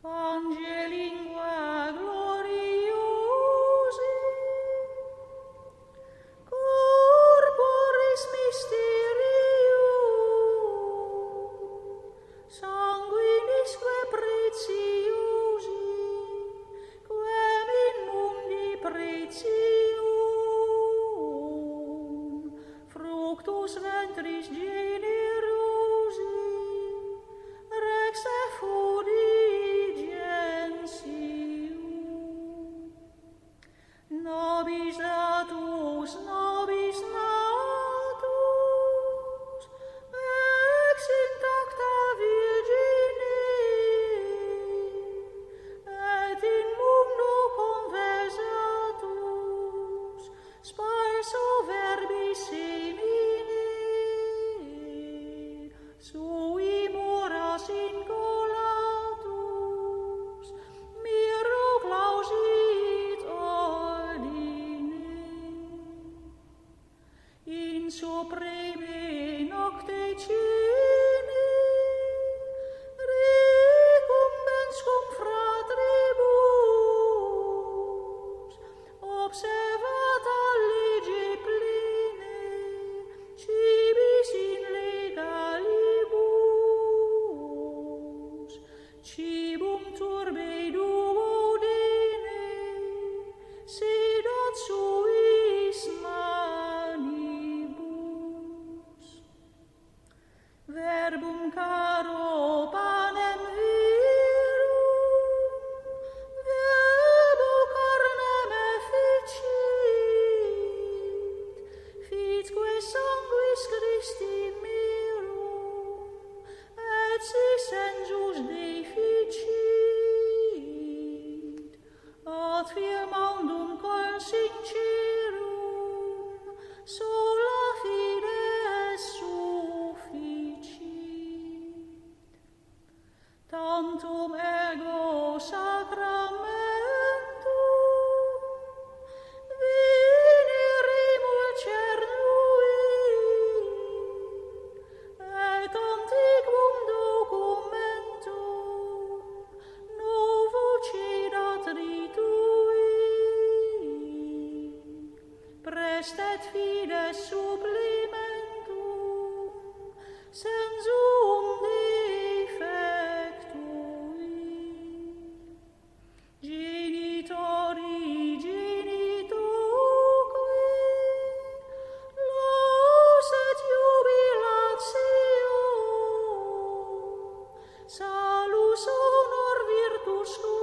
Angelingua gloriosi, corporis mysterium, sanguinisque preciosi, quem in mundi pretium, fructus ventris generosi, rex effulgentium. Nobis datus, nobis natus, ex intacta Virgine, et in mundo conversatus, sparso verbi semine, sui moras incolatus, miro clausit ordine. In supreme nocte cene, recumbens cum fratribus, observata lege plene, cibis in legalibus, cibum turbe duodene, sedat suis manibus. Verbum caro panem virum, verbo carnem efficit, fitque sanguis Christi merum, et si sensus deficit, ad firmandum consincerum, sola fides sufficit. Tantum ergo sacramentum veneremur cernuit, et antiquum documentum novo cedat rituit, prestet fides supplementum sensum defectuit. Genitori genitoque, los et jubilatio, salus honor virtus